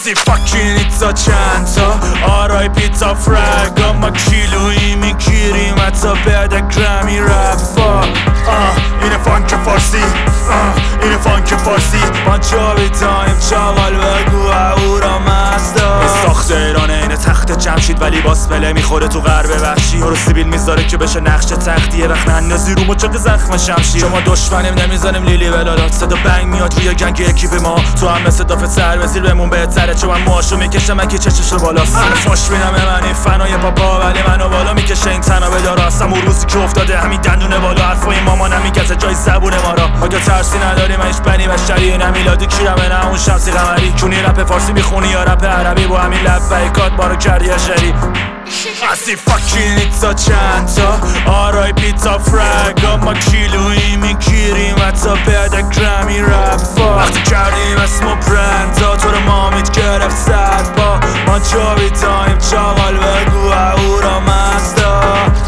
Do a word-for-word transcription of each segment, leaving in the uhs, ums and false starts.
هستی فاکین ایتزا چند تا آرای پیتزا فرگا ما کیلویی میگیریم حتی بعد گرمی رفا اینه فانک فارسی آه اینه فانک فارسی ما جاوی تایم چاقال بگو اورا مزدا این ساخت ایرانه اینه تخت جمشید ولی باس بله میخوره تو غرب وحشی رو سیبیل میذاره که بشه نقش تختیه وقت نندازی رو مچاق زخم شمشیر شما دشمنیم نمیزنیم لیلی ولالات صدا بنگ میاد روی گنگ یکی به ما تو هم مثل دافت سر وزیر بمون بهتره چون من موهاشو میکشم اگه چشش رو بالاست من فاش میدم من این فنای بابا ولی منو بالا میکشه این تنها به دارا هستم اون روزی که افتاده همین دندونه بالا حرفای ماما نمیگزه جای زبون ما را آگه ترسی نداریم هیچ بنی بشری نه میلادی کیرمه نه اون شمسی قمری چونی رپ فارسی میخونی یا رپ عربی با همین لبیکات ما رو کردی اشری هستی فاکین ایتزا چند تا آرای پیتزا فرگا ما کیلویی میگیریم حتی بعد گرمی رفا وقتی کردیم اسم و برندا تو رو مامید گرفت صد با ما جاوی تایم چاقال بگو اورا مزدا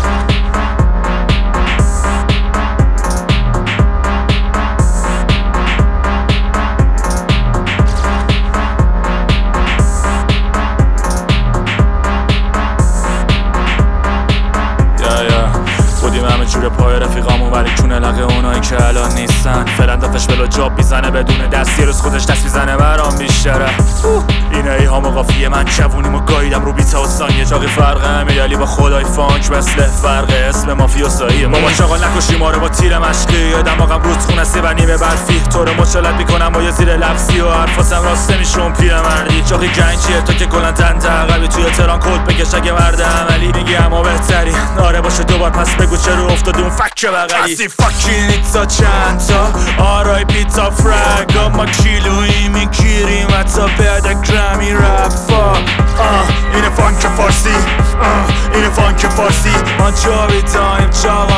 بودیم همه جور پای رفیقامون ولی کونه لقه اونایی که الان نیستن فعلا دفش بلا جاب میزنه بدون دست یه روز خودش دست میزنه برام بیشتره اینه ای ها مقافیه من جوونیم و گاییدم رو بیتا و ثانیه چاقی فرقه امیالی با خدای فانک مثل فرقه اسم مافیاسایی ماما چاقال نکشی ما رو با تیر مشقی دماغم روز خونه سی و نیمه برفی تو رو مچالت میکنم با یه زیر لفظی و حرفاسم راسته میشون پیر مردی چاقی گنجیه تا که کلن تن عقبی توی تران کد بکش اگه مرد عملی میگی اما بهتری ناره باشه دوبار پس بگو چرا افتاده اون فک بغلی هستی فاکین ایتزا چند تا آرای پیتزا فرگا ما کیلویی میگیریم حتی بعد گرمی رفا اینه فانک فارسی آه اینه فانک فارسی ما جاوی تایم چاق